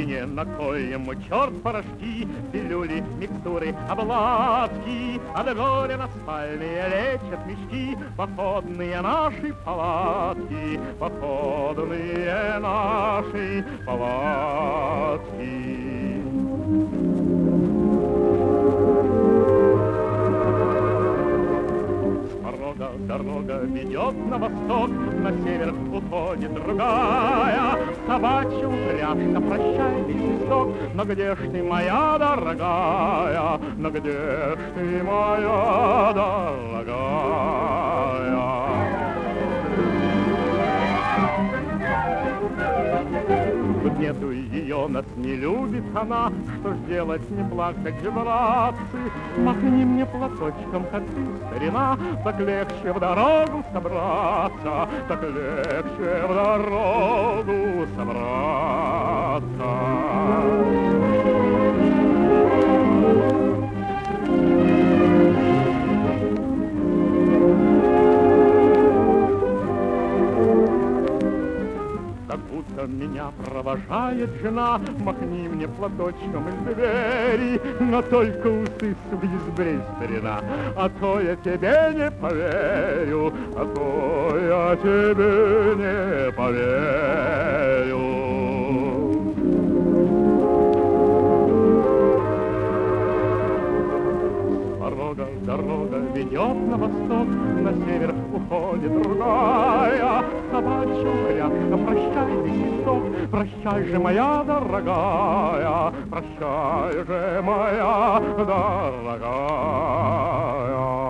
мне на кой ему черт порошки, пилюли, микстуры, обладки, от горя на спальные лечат мешки, походные наши палатки, походные наши палатки. Дорога ведет на восток, на север уходит другая. Собачья упряжка, прощай, листок, но где ж ты, моя дорогая, но где ж ты, моя дорогая? Тут нету ее, нас не любит она, что ж делать, не плакать же, братцы? Махни мне платочком, как ты, старина, так легче в дорогу собраться, так легче в дорогу собраться. Как будто меня провожает жена, махни мне платочком из двери, но только усы сбрей, старина, а то я тебе не поверю, а то я тебе не поверю. Дорога ведет на восток, на север уходит другая. Собачья упряжка, прощай, листок, прощай же, моя дорогая, прощай же, моя дорогая.